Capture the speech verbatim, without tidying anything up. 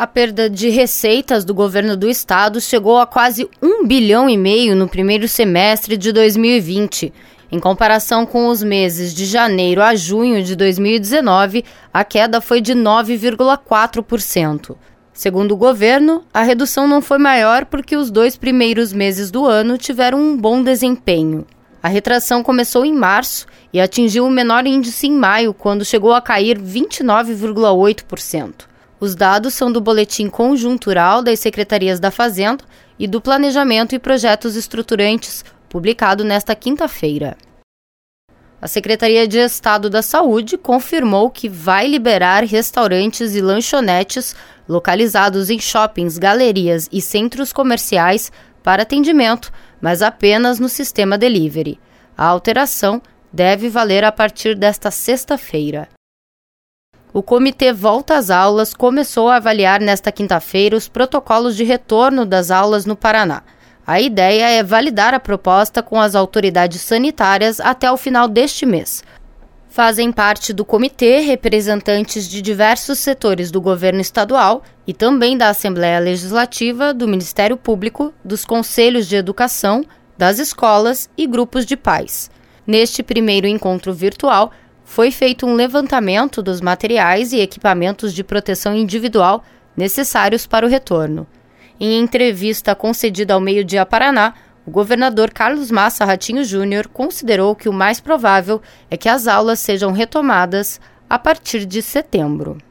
A perda de receitas do governo do estado chegou a quase um bilhão e meio no primeiro semestre de dois mil e vinte. Em comparação com os meses de janeiro a junho de dois mil e dezenove, a queda foi de nove vírgula quatro por cento. Segundo o governo, a redução não foi maior porque os dois primeiros meses do ano tiveram um bom desempenho. A retração começou em março e atingiu o menor índice em maio, quando chegou a cair vinte e nove vírgula oito por cento. Os dados são do Boletim Conjuntural das Secretarias da Fazenda e do Planejamento e Projetos Estruturantes, publicado nesta quinta-feira. A Secretaria de Estado da Saúde confirmou que vai liberar restaurantes e lanchonetes localizados em shoppings, galerias e centros comerciais para atendimento, mas apenas no sistema delivery. A alteração deve valer a partir desta sexta-feira. O Comitê Volta às Aulas começou a avaliar nesta quinta-feira os protocolos de retorno das aulas no Paraná. A ideia é validar a proposta com as autoridades sanitárias até o final deste mês. Fazem parte do comitê representantes de diversos setores do governo estadual e também da Assembleia Legislativa, do Ministério Público, dos Conselhos de Educação, das escolas e grupos de pais. Neste primeiro encontro virtual, foi feito um levantamento dos materiais e equipamentos de proteção individual necessários para o retorno. Em entrevista concedida ao Meio-Dia Paraná, o governador Carlos Massa Ratinho Júnior considerou que o mais provável é que as aulas sejam retomadas a partir de setembro.